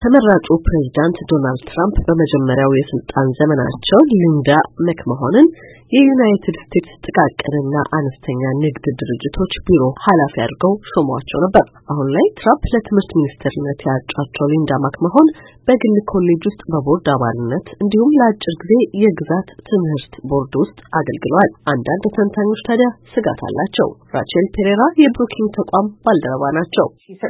ተመራጩ ፕሬዝዳንት ዶናልድ ትራምፕ በመጀመሪያው የስልጣን ዘመናቸው ሊንዳ መክመሆንን የዩናይትድ ስቴትስ ጥቃቅንና አነስተኛ ንግድ ድርጅቶች ቢሮ ኃላፊ አድርገው ሾመዋቸው ነበር። አሁን ላይ ትራምፕ ለትምህርት ሚኒስትርነት ያጯቸው ሊንዳ መክመሆን በግል ኮሌጅ ውስጥ በቦርድ አባልነት እንዲሁም ለአጭር ጊዜ የግዛት ትምህርት ቦርድ ውስጥ አገልግለዋል። አንዳንድ ተንታኞች ታዲያ ስጋት አላቸው። ራቸል ፔሬራ የብሩኪንግ ተቋም ባልደረባ ናቸው።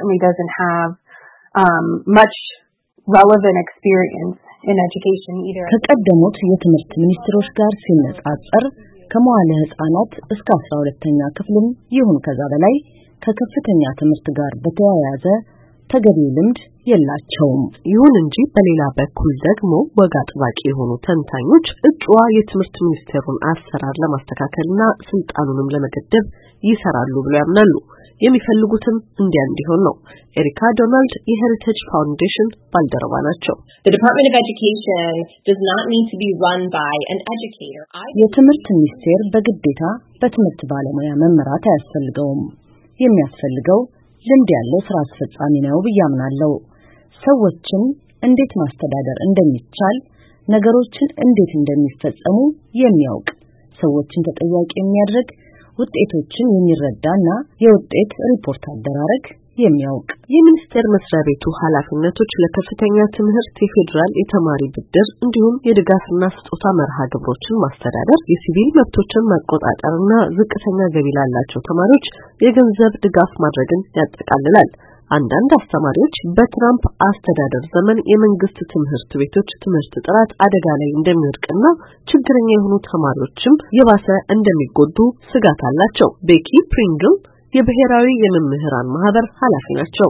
much relevant experience in education either. ከቀደሙት የትምህርት ሚኒስትሮች ጋር ሲነጻጸር ከመዋለ ህፃናት እስከ 12ኛ ክፍልም ይሁን ከዛ በላይ ከከፍተኛ ትምህርት ጋር በተያያዘ ተገቢ ልምድ የላቸውም። ይሁን እንጂ በሌላ በኩል ደግሞ ወግ አጥባቂ የሆኑ ተንታኞች እጩዋ የትምህርት ሚኒስቴሩን አሰራር ለማስተካከልና ስልጣኑንም ለመገደብ ይሰራሉ ብለው ያምናሉ። የሚፈልጉትም እንዲሆን ነው። ኤሪካ ዶናልድ የሄሪቴጅ ፋውንዴሽን ባልደረባ ናቸው። The Department of Education does not need to be run by an educator. የትምህርት ሚኒስቴር በግዴታ በትምህርት ባለሙያ መመራት አያስፈልገውም። የሚያስፈልገው ልምድ ያለው ስራ አስፈጻሚ ነው ብያምናለሁ። ሰዎችን እንዴት ማስተዳደር እንደሚቻል፣ ነገሮችን እንዴት እንደሚፈጸሙ የሚያውቅ፣ ሰዎችን ተጠያቂ የሚያደርግ፣ ውጤቶችን የሚረዳና የውጤት ሪፖርት አደራረግ የሚያውቅ። የሚኒስቴር መስሪያ ቤቱ ኃላፊነቶች ለከፍተኛ ትምህርት የፌደራል የተማሪ ብድር እንዲሁም የድጋፍና ስጦታ መርሃ ግብሮችን ማስተዳደር፣ የሲቪል መብቶችን መቆጣጠርና ዝቅተኛ ገቢ ላላቸው ተማሪዎች የገንዘብ ድጋፍ ማድረግን ያጠቃልላል። አንዳንድ አስተማሪዎች በትራምፕ አስተዳደር ዘመን የመንግስት ትምህርት ቤቶች ትምህርት ጥራት አደጋ ላይ እንደሚወድቅና ችግረኛ የሆኑ ተማሪዎችም የባሰ እንደሚጎዱ ስጋት አላቸው። ቤኪ ፕሪንግል የብሔራዊ የመምህራን ማህበር ኃላፊ ናቸው።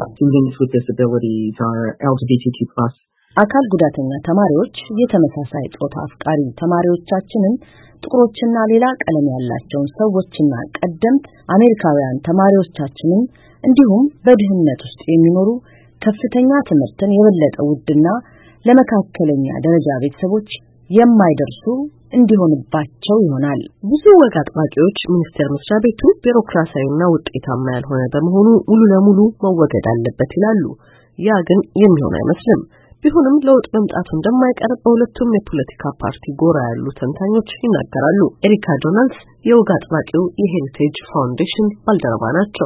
አካል ጉዳተኛ ተማሪዎች፣ የተመሳሳይ ጾታ አፍቃሪ ተማሪዎቻችንን፣ ጥቁሮችና ሌላ ቀለም ያላቸውን ሰዎችና ቀደምት አሜሪካውያን ተማሪዎቻችንን እንዲሁም በድህነት ውስጥ የሚኖሩ ከፍተኛ ትምህርትን የበለጠ ውድና ለመካከለኛ ደረጃ ቤተሰቦች የማይደርሱ እንዲሆንባቸው ይሆናል። ብዙ ወግ አጥባቂዎች ሚኒስቴር መስሪያ ቤቱ ቢሮክራሲያዊና ውጤታማ ያልሆነ በመሆኑ ሙሉ ለሙሉ መወገድ አለበት ይላሉ። ያ ግን የሚሆን አይመስልም። ቢሆንም ለውጥ መምጣቱ እንደማይቀር በሁለቱም የፖለቲካ ፓርቲ ጎራ ያሉ ተንታኞች ይናገራሉ። ኤሪካ ዶናልድ የወግ አጥባቂው የሄሪቴጅ ፋውንዴሽን ባልደረባ ናቸው።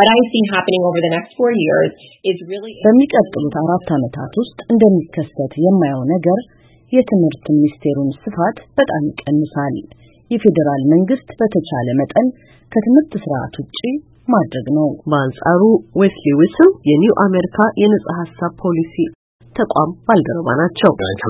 በሚቀጥሉት 4 ዓመታት ውስጥ እንደሚከሰት የማየው ነገር የትምህርት ሚኒስቴሩን ስፋት በጣም ይቀንሳል። የፌደራል መንግስት በተቻለ መጠን ከትምህርት ስርዓት ውጪ ማድረግ ነው። በአንጻሩ ዌስሊ ዊስል የኒው አሜሪካ የነጻ ሐሳብ ፖሊሲ ተቋም ባልደረባ ናቸው።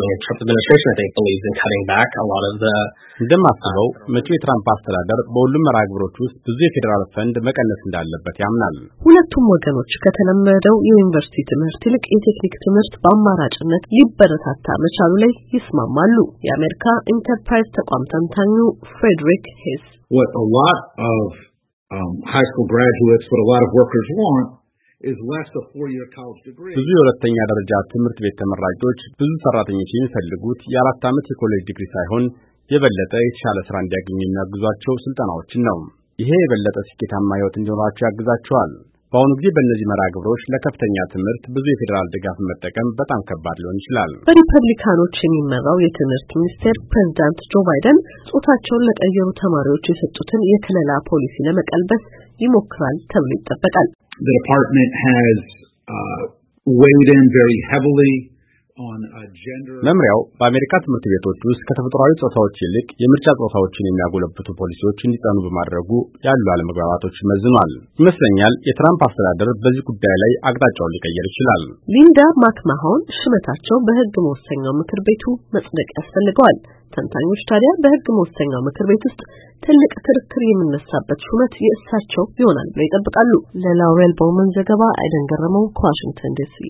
እንደማስበው መጪው የትራምፕ አስተዳደር በሁሉም መርሃ ግብሮች ውስጥ ብዙ የፌደራል ፈንድ መቀነስ እንዳለበት ያምናል። ሁለቱም ወገኖች ከተለመደው የዩኒቨርሲቲ ትምህርት ይልቅ የቴክኒክ ትምህርት በአማራጭነት ሊበረታታ መቻሉ ላይ ይስማማሉ። የአሜሪካ ኢንተርፕራይዝ ተቋም ተንታኙ ፍሬድሪክ ሄስ what a lot of high school graduates, what a lot of workers want is less a 4-year college degree. ብዙ የሁለተኛ ደረጃ ትምህርት ቤት ተመራቂዎች ብዙ ሰራተኞች የሚፈልጉት የ4 ዓመት የኮሌጅ ዲግሪ ሳይሆን የበለጠ የተሻለ ስራ እንዲያገኙ የሚያግዟቸው ስልጠናዎችን ነው። ይሄ የበለጠ ስኬታማ ህይወት እንዲኖራቸው ያግዛቸዋል። በአሁኑ ጊዜ በእነዚህ መርሃ ግብሮች ለከፍተኛ ትምህርት ብዙ የፌደራል ድጋፍ መጠቀም በጣም ከባድ ሊሆን ይችላል። በሪፐብሊካኖች የሚመራው የትምህርት ሚኒስቴር ፕሬዝዳንት ጆ ባይደን ጾታቸውን ለቀየሩ ተማሪዎች የሰጡትን የከለላ ፖሊሲ ለመቀልበስ ይሞክራል ተብሎ ይጠበቃል። The department has weighed in very heavily on gender. መምሪያው በአሜሪካ ትምህርት ቤቶች ውስጥ ከተፈጥሯዊ ጾታዎች ይልቅ የምርጫ ጾታዎችን የሚያጎለብቱ ፖሊሲዎች እንዲጸኑ በማድረጉ ያሉ አለመግባባቶች መዝኗል። ይመስለኛል የትራምፕ አስተዳደር በዚህ ጉዳይ ላይ አቅጣጫውን ሊቀየር ይችላል። ሊንዳ ማክማሆን ሹመታቸው በሕግ መወሰኛው ምክር ቤቱ መጽደቅ ያስፈልገዋል። ተንታኞች ታዲያ በሕግ መወሰኛው ምክር ቤት ውስጥ ትልቅ ክርክር የሚነሳበት ሹመት የእሳቸው ይሆናል ብለው ይጠብቃሉ። ለላውሬል ቦውመን ዘገባ አይደን ገረመው ከዋሽንግተን ዲሲ